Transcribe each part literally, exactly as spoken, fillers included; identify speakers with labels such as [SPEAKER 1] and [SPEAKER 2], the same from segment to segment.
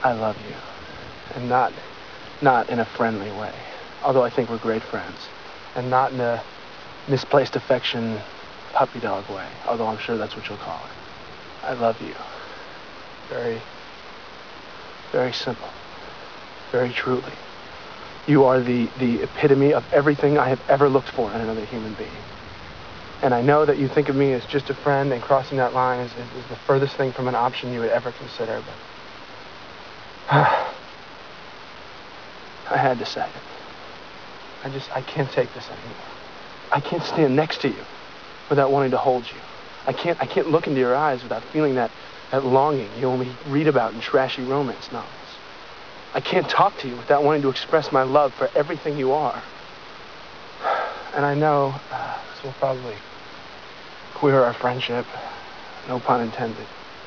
[SPEAKER 1] I love you. And not, not in a friendly way. Although I think we're great friends. And not in a misplaced affection, puppy dog way. Although I'm sure that's what you'll call it. I love you. Very, very simple. Very truly. You are the, the epitome of everything I have ever looked for in another human being. And I know that you think of me as just a friend, and crossing that line is, is, is the furthest thing from an option you would ever consider, but I had to say it. I just, I can't take this anymore. I can't stand next to you without wanting to hold you. I can't, I can't look into your eyes without feeling that, that longing you only read about in trashy romance novels. I can't talk to you without wanting to express my love for everything you are. And I know uh, this will probably queer our friendship, no pun intended.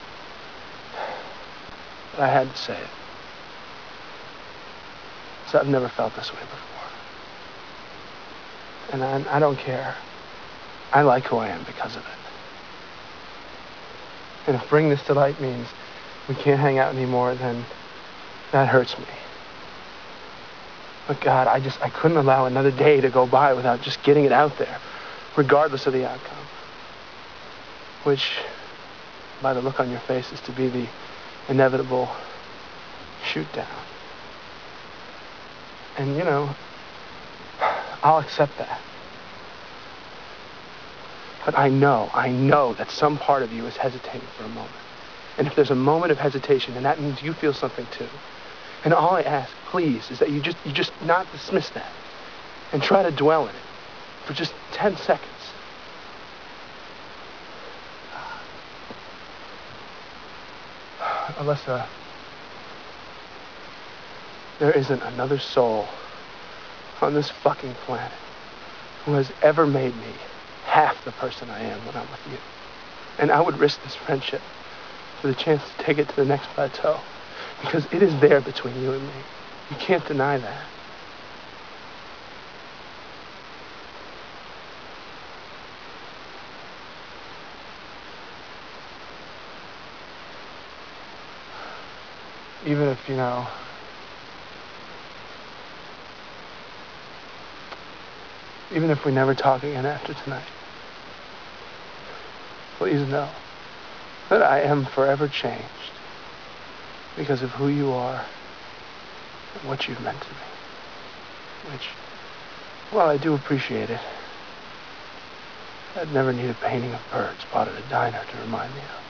[SPEAKER 1] But I had to say it. So I've never felt this way before. And I, I don't care. I like who I am because of it. And if bring this to light means we can't hang out anymore, then that hurts me. But God, I just, I couldn't allow another day to go by without just getting it out there, regardless of the outcome. Which, by the look on your face, is to be the inevitable shoot down. And, you know, I'll accept that. But I know, I know that some part of you is hesitating for a moment. And if there's a moment of hesitation, then that means you feel something too. And all I ask, please, is that you just, you just not dismiss that and try to dwell in it for just ten seconds. Alyssa, there isn't another soul on this fucking planet who has ever made me half the person I am when I'm with you. And I would risk this friendship for the chance to take it to the next plateau, because it is there between you and me. You can't deny that. Even if, you know, even if we never talk again after tonight, please know that I am forever changed because of who you are and what you've meant to me. Which, while I do appreciate it, I'd never need a painting of birds bought at a diner to remind me of.